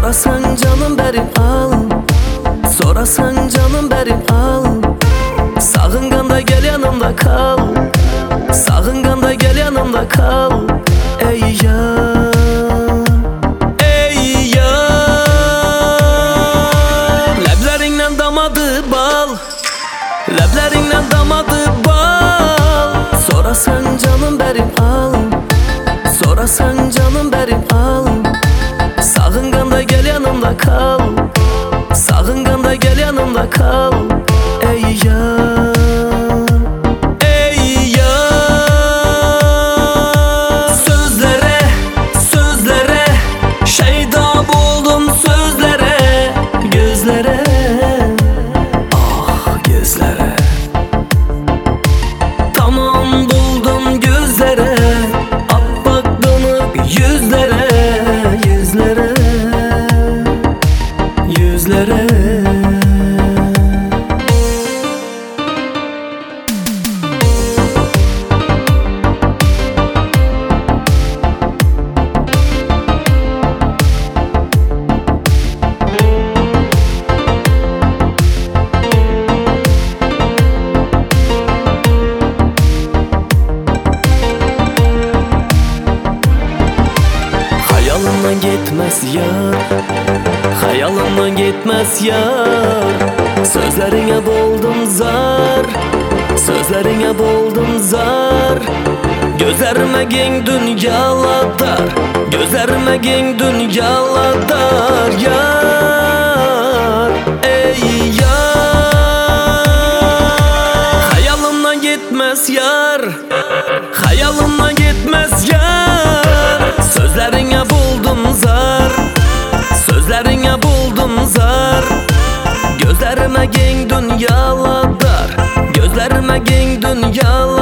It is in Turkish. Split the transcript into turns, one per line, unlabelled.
Sorasan canım benim al, sorasan canım benim al. Sağınganda gel yanımda kal, sağınganda gel yanımda kal. Ey yar, ey yar. Leblerinden damadı bal, leblerinden damadı bal. Sorasan canım benim al, sorasan canım benim al. Sağınganda gel yanımda kal, sağınganda gel yanımda kal. Ey yar, ey yar. Sözlere, sözlere şeyda buldum sözlere, gözlere, ah gözlere. Tamam buldum gözlere, appak dönüp yüzlere, yüzlere, yüzlere. Hayalımdan gitmez yar, hayalımdan gitmez yar. Sözlerine boldum zar, sözlerine boldum zar. Gözlerime keng dünyalar, gözlerime keng dünyalar yar. Ey yar, hayalımdan gitmez yar, hayalımdan gitmez yar. Sözlerine buldum zar, sözlerine buldum zar. Gözlerime keng dünyalar, gözlerime keng dünyalar.